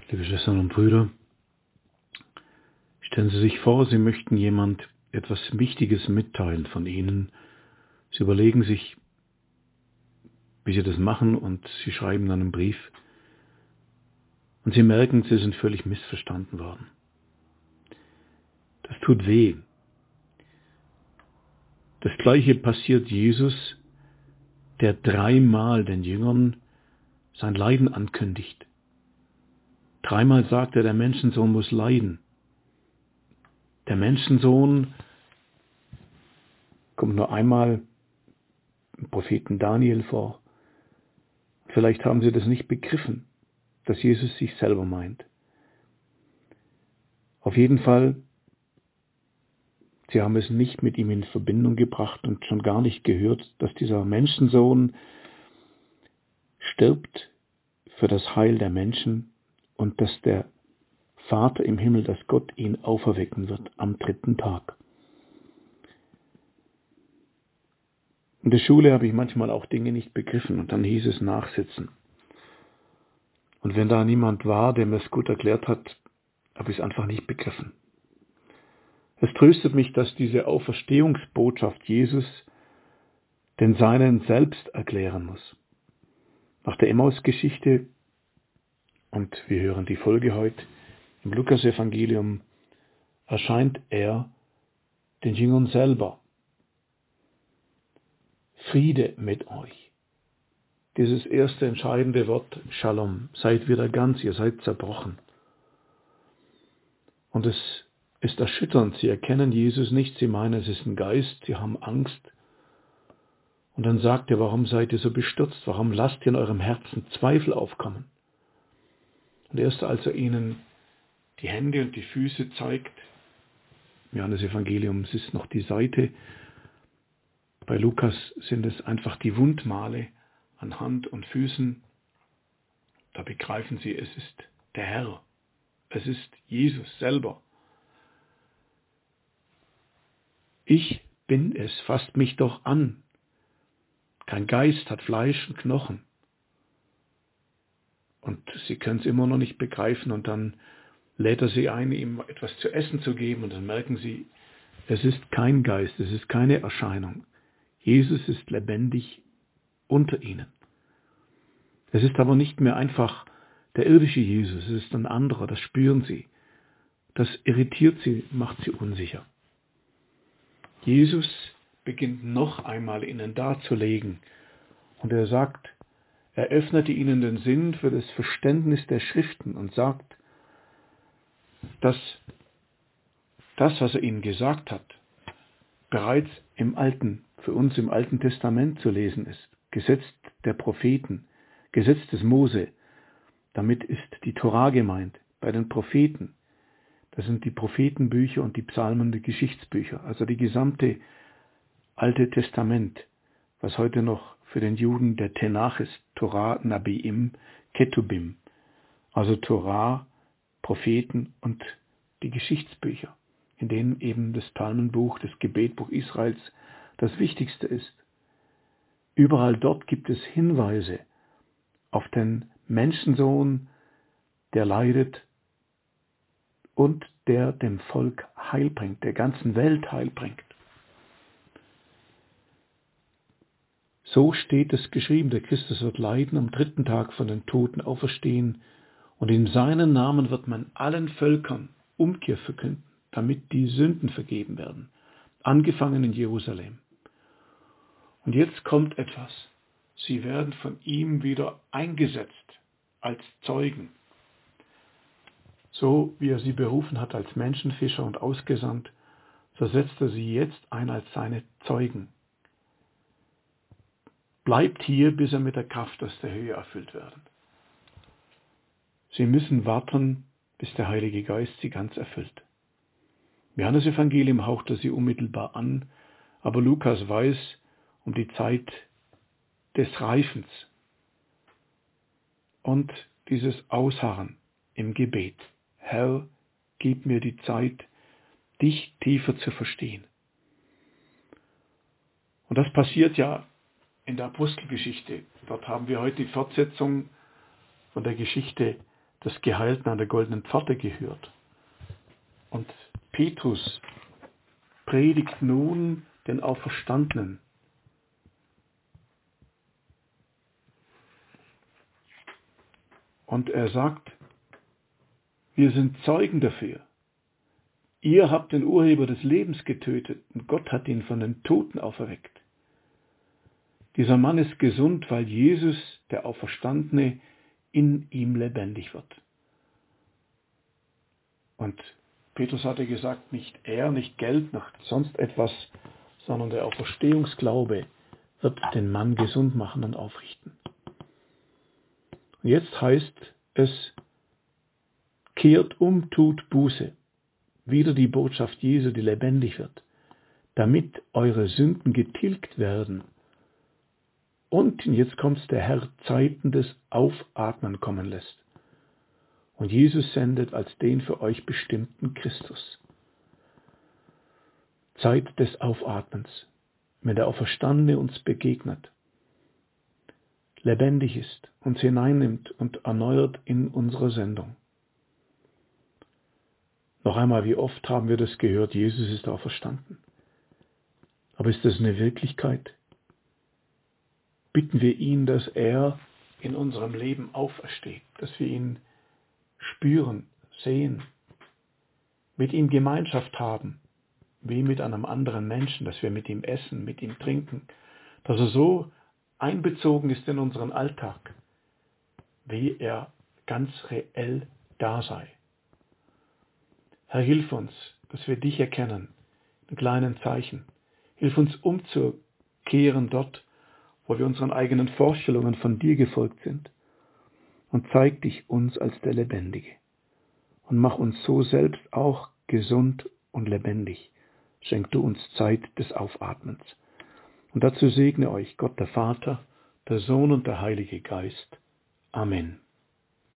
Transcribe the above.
Liebe Schwestern und Brüder, stellen Sie sich vor, Sie möchten jemand etwas Wichtiges mitteilen von Ihnen. Sie überlegen sich, wie Sie das machen, und Sie schreiben dann einen Brief. Und Sie merken, Sie sind völlig missverstanden worden. Das tut weh. Das Gleiche passiert Jesus, der 3-mal den Jüngern sein Leiden ankündigt. 3-mal sagt er, der Menschensohn muss leiden. Der Menschensohn kommt nur einmal im Propheten Daniel vor. Vielleicht haben Sie das nicht begriffen, dass Jesus sich selber meint. Auf jeden Fall, Sie haben es nicht mit ihm in Verbindung gebracht und schon gar nicht gehört, dass dieser Menschensohn stirbt für das Heil der Menschen und dass der Vater im Himmel, dass Gott ihn auferwecken wird am 3. Tag. In der Schule habe ich manchmal auch Dinge nicht begriffen und dann hieß es nachsitzen. Und wenn da niemand war, der mir es gut erklärt hat, habe ich es einfach nicht begriffen. Es tröstet mich, dass diese Auferstehungsbotschaft Jesus den Seinen selbst erklären muss. Nach der Emmaus-Geschichte, und wir hören die Folge heute, im Lukas-Evangelium erscheint er den Jüngern selber. Friede mit euch. Dieses erste entscheidende Wort, Shalom, seid wieder ganz, ihr seid zerbrochen. Und es ist erschütternd, sie erkennen Jesus nicht, sie meinen, es ist ein Geist, sie haben Angst. Und dann sagt er, warum seid ihr so bestürzt, warum lasst ihr in eurem Herzen Zweifel aufkommen? Und erst als er ihnen die Hände und die Füße zeigt, im Johannes-Evangelium, es ist noch die Seite, bei Lukas sind es einfach die Wundmale an Hand und Füßen, da begreifen sie, es ist der Herr, es ist Jesus selber. Ich bin es, fasst mich doch an. Kein Geist hat Fleisch und Knochen. Und sie können es immer noch nicht begreifen und dann lädt er sie ein, ihm etwas zu essen zu geben und dann merken sie, es ist kein Geist, es ist keine Erscheinung. Jesus ist lebendig unter ihnen. Es ist aber nicht mehr einfach der irdische Jesus, es ist ein anderer, das spüren sie. Das irritiert sie, macht sie unsicher. Jesus beginnt noch einmal ihnen darzulegen und er sagt, er öffnete ihnen den Sinn für das Verständnis der Schriften und sagt, dass das, was er ihnen gesagt hat, bereits für uns im Alten Testament zu lesen ist. Gesetz der Propheten, Gesetz des Mose, damit ist die Tora gemeint. Bei den Propheten, das sind die Prophetenbücher und die Psalmen, die Geschichtsbücher, also die gesamte Alte Testament, was heute noch für den Juden der Tenach ist, Torah, Nabiim, Ketubim, also Torah, Propheten und die Geschichtsbücher, in denen eben das Psalmenbuch, das Gebetbuch Israels das Wichtigste ist. Überall dort gibt es Hinweise auf den Menschensohn, der leidet und der dem Volk Heil bringt, der ganzen Welt Heil bringt. So steht es geschrieben, der Christus wird leiden, am 3. Tag von den Toten auferstehen und in seinen Namen wird man allen Völkern Umkehr verkünden, damit die Sünden vergeben werden, angefangen in Jerusalem. Und jetzt kommt etwas. Sie werden von ihm wieder eingesetzt als Zeugen. So wie er sie berufen hat als Menschenfischer und ausgesandt, so setzt er sie jetzt ein als seine Zeugen. Bleibt hier, bis er mit der Kraft aus der Höhe erfüllt werden. Sie müssen warten, bis der Heilige Geist sie ganz erfüllt. Im Johannes-Evangelium haucht er sie unmittelbar an, aber Lukas weiß um die Zeit des Reifens und dieses Ausharren im Gebet. Herr, gib mir die Zeit, dich tiefer zu verstehen. Und das passiert ja in der Apostelgeschichte. Dort haben wir heute die Fortsetzung von der Geschichte des Geheilten an der goldenen Pforte gehört. Und Petrus predigt nun den Auferstandenen. Und er sagt, wir sind Zeugen dafür. Ihr habt den Urheber des Lebens getötet und Gott hat ihn von den Toten auferweckt. Dieser Mann ist gesund, weil Jesus, der Auferstandene, in ihm lebendig wird. Und Petrus hatte gesagt, nicht er, nicht Geld, nicht sonst etwas, sondern der Auferstehungsglaube wird den Mann gesund machen und aufrichten. Und jetzt heißt es, kehrt um, tut Buße. Wieder die Botschaft Jesu, die lebendig wird, damit eure Sünden getilgt werden. Und jetzt kommt's, der Herr Zeiten des Aufatmen kommen lässt. Und Jesus sendet als den für euch bestimmten Christus. Zeit des Aufatmens, wenn der Auferstandene uns begegnet, lebendig ist, uns hineinnimmt und erneuert in unsere Sendung. Noch einmal, wie oft haben wir das gehört, Jesus ist auferstanden. Aber ist das eine Wirklichkeit? Bitten wir ihn, dass er in unserem Leben aufersteht, dass wir ihn spüren, sehen, mit ihm Gemeinschaft haben, wie mit einem anderen Menschen, dass wir mit ihm essen, mit ihm trinken, dass er so einbezogen ist in unseren Alltag, wie er ganz reell da sei. Herr, hilf uns, dass wir dich erkennen, in kleinen Zeichen. Hilf uns umzukehren dort, wo wir unseren eigenen Vorstellungen von dir gefolgt sind. Und zeig dich uns als der Lebendige. Und mach uns so selbst auch gesund und lebendig. Schenk du uns Zeit des Aufatmens. Und dazu segne euch Gott der Vater, der Sohn und der Heilige Geist. Amen.